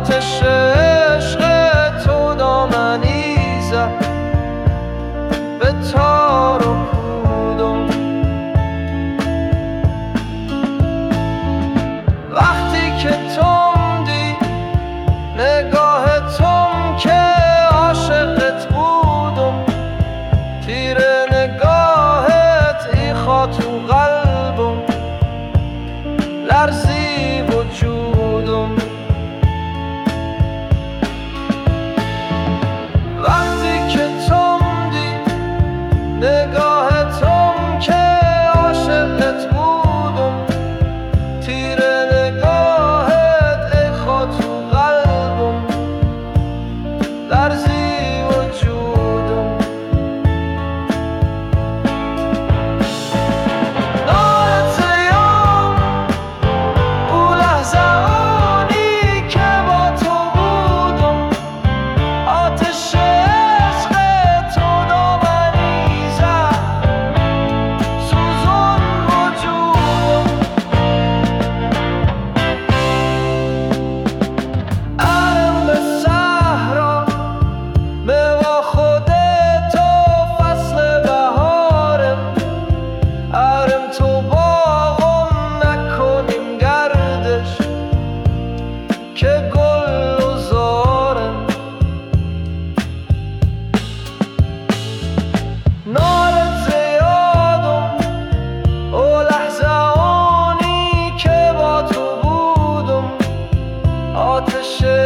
آتش عشق تو دامنی زد به تار و پودم. وقتی که تندی نگاه تم که عاشقت بودم، تیر نگاهت ایخا تو قلبم، لرزی وجودم. وقتی که تندی نگاه تم که عاشقت بودم، تیر نگاهت ایخا تو قلبم، لرزی وجودم. نارت یام او لحظانی که با تو بودم، آتش عشق تو دامنی زد سوزون وجودم. ارم به صحرا میوا خودت و فصل بهارم، ارم تو باغم نکنیم گردش که گل و زارم. نارت زیادم او لحظه آنی که با تو بودم، آتش